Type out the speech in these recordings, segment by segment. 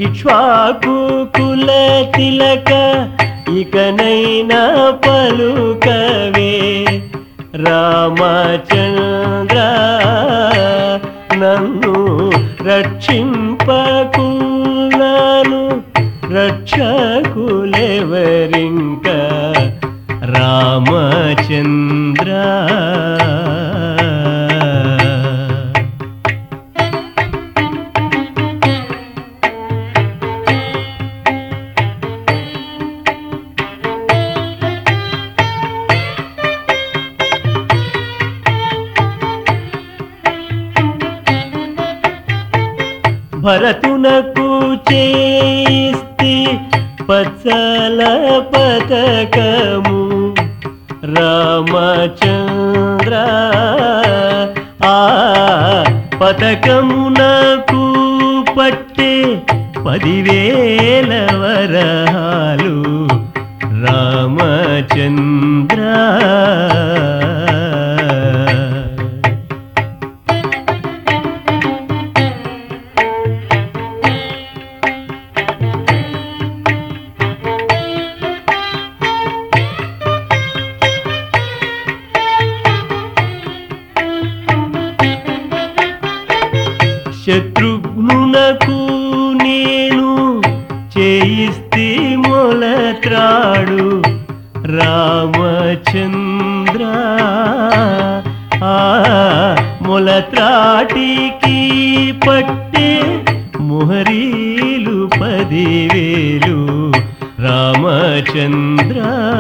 ఇక్ష్వాకు కుల తిలక ఇకనైనా పలుకవే రామచంద్ర నన్ను రక్షింపకున్నాను రక్షకులెవరింక రామచంద్ర భరతునకు చేయిస్తి పచ్చల పతకము రామచంద్ర ఆ పతకమునకు పట్టే 10,000 వరహాలు రామచంద్ర శత్రుఘ్నునకు నేను చేయిస్తి మొలత్రాడు రామచంద్ర ఆ మొలత్రాటికి పట్టే మొహరీలు 10,000 రామచంద్ర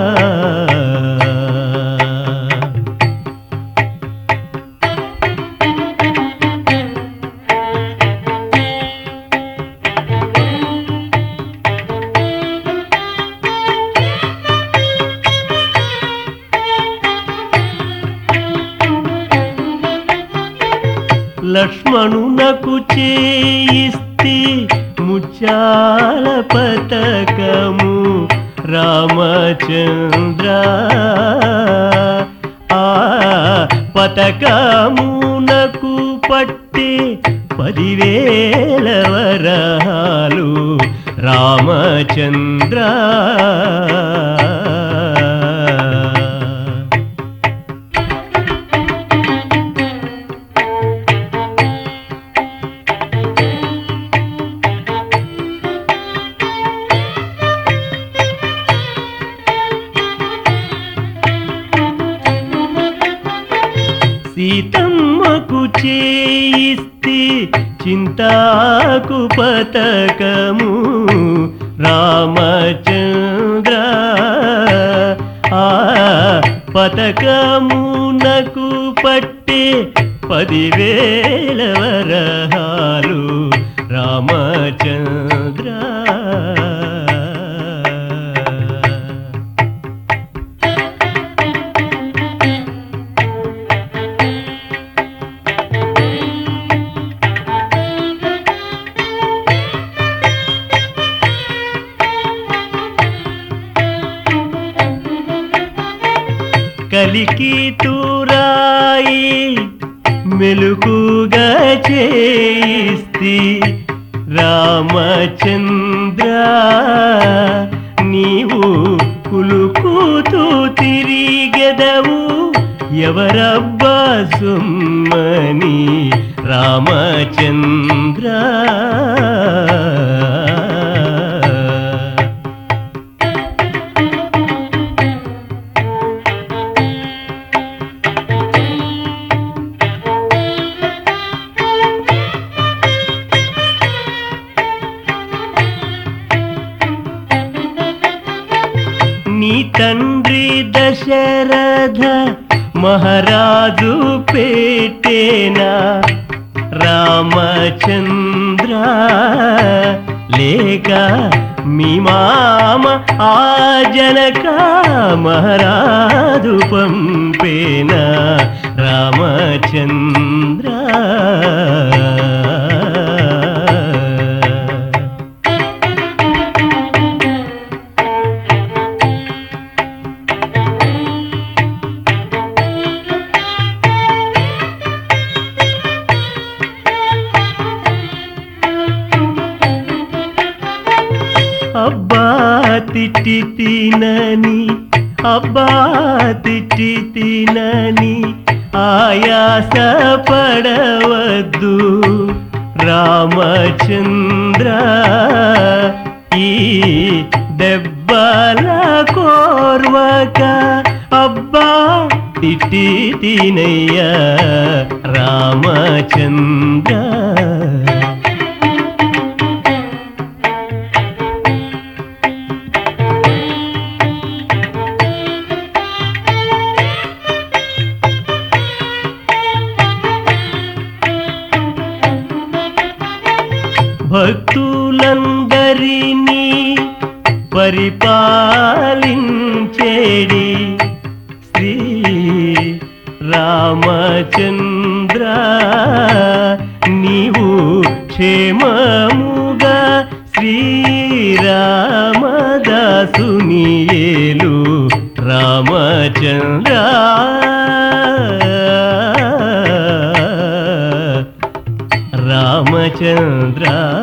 లక్ష్మణునకు చేయిస్తి ముత్యాల పతకము రామచంద్ర ఆ పతకమునకు పట్టే 10,000 వరహాలు రామచంద్ర సీతమ్మకు చేయిస్తి చింతాకు పతకము రామచంద్ర ఆ పతకమునకు పట్టే 10,000 వరహాలు రామచంద్ర కలికి తూరాయి మెలుకుగా చేయిస్తి రామచంద్ర నీవు కులుకుతూ తిరిగెదవు ఎవరబ్బా సుమ్మని రామచంద్ర నీ తండ్రి దశరథ మహారాజు పెట్టేనా రామచంద్ర లేక మీ మామ ఆ జనక మహారాజు పంపేనా రామచంద్ర తిట్టి తినని అబ్బా తిట్టి తినని ఆయాస పడవద్దు రామచంద్ర ఈ దెబ్బల కోర్వక అబ్బా తిట్టి తినయ్య రామచంద్ర భక్తులందరినీ పరిపాలించేడి శ్రీ రామచంద్ర నీవు క్షేమముగా శ్రీరామదాసుని ఏలు రామచంద్ర రామచంద్ర